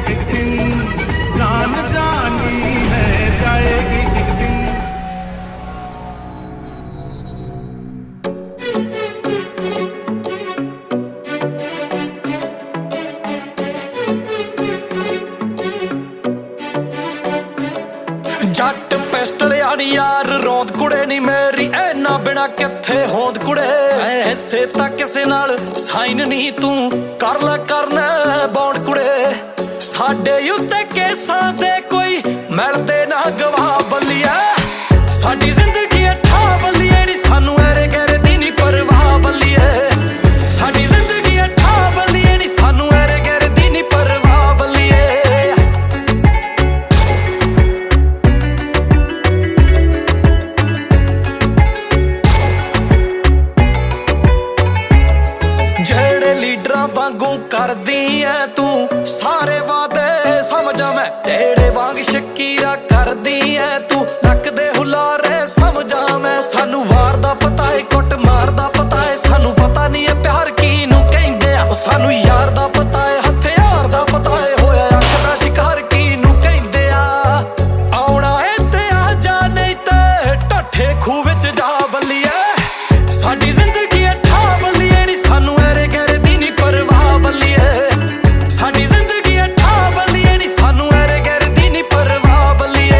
एक दिन, जान जानी है जाएगी एक दिन। जट पिस्टल यानी यार रौंद कुड़े नी मेरी ऐना बिना किथे होंद कुड़े ऐसे तां किसे नाल साइन नहीं तू कर ले करना बौंड कुड़े साडे उत्ते केसां दे कोई मिलदे ना गवाह बल्लिया साडी जिंदगी अठा बल्लिए नी सानू ऐरे गैरे दी नी परवाह बल्लिए साडी जिंदगी अठा बल्लिए नी सानू ऐरे गैरे दी नी परवाह बल्लिए वांगू कर दी है तू सारे वादे समझा मैं तेरे वांग शकीरा कर दी है तू लक दे हुलारे समझा मैं सानू वार दा पता है कुट मार दा पता है सानू पता नहीं है प्यार कीनू कहंदे आ सानू यार दा पता है हथियार दा पता है होया अख दा शिकार कीनू कहंदे आ आउणा है ते आ जा नहीं ते ढट्ठे खूह विच जा बल्लिए साडी जिंदगी अठा बल्लिए नी सानू ऐरे गैरे दी नी परवाह बल्लिए साडी जिंदगी अठा बल्लिए नी सानू ऐरे गैरे दी नी परवाह बल्लिए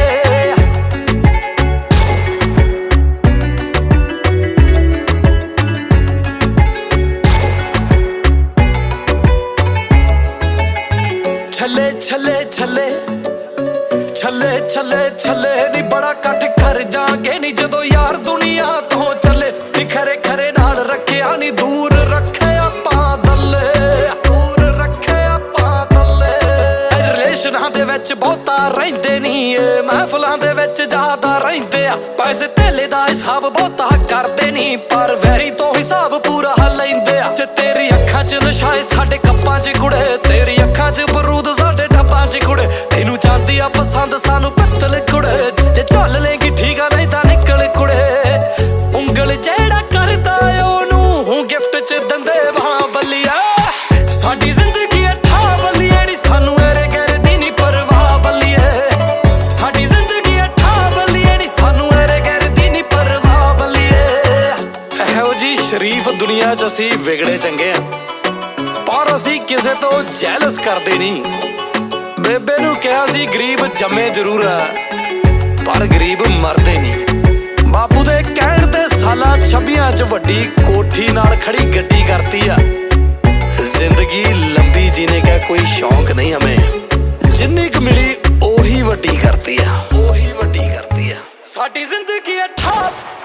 छले छले छले छले छले छले नी बड़ा कट कर जागे नी जदों यार दुनिया तो चले नी खरे खरे नाल रखिया नी दूर रखे आपां दल्ले दूर रखे आपां दल्ले रिलेशनां दे विच बहुता रहिंदे नी महफिलां दे विच ज्यादा रहिंदे आ पैसे धेले दा हिसाब बहुता करदे नी पर वैरी तो हिसाब पूरा लैंदे आ जे तेरी अखां च नशा है साडे कप्पां च कुड़े तेरी अखां च बरूद साडे डब्बां च कुड़े तेनू चांदी आ पसंद सानू पित्तल कुड़े जे चल लेगी ठीक आ नहीं तां निकल कुड़े उंगल जेड़ा करदा ओनू गिफ्ट च दंदे बां बल्लिया साडी जिंदगी अठा बल्लिए नी सानू ऐरे गैरे दी नी परवाह बल्लिए साडी जिंदगी अठा बल्लिए नी सानू ऐरे गैरे दी नी परवाह बल्लिए एहो जी शरीफ दुनिया च असीं विगड़े चंगे आ पर असीं किसे तो जैलस करदे नी बेबे नू कहा सी गरीब जम्मे जरूर है पर गरीब मरदे नहीं बापू दे कहण दे सालां 26 च वड्डी कोठी नाल खड़ी गड्डी करती आ जिंदगी लंबी जीने का कोई शौक नहीं हमें जिन्नी क मिली ओही वड्डी करती आ साडी जिंदगी अठा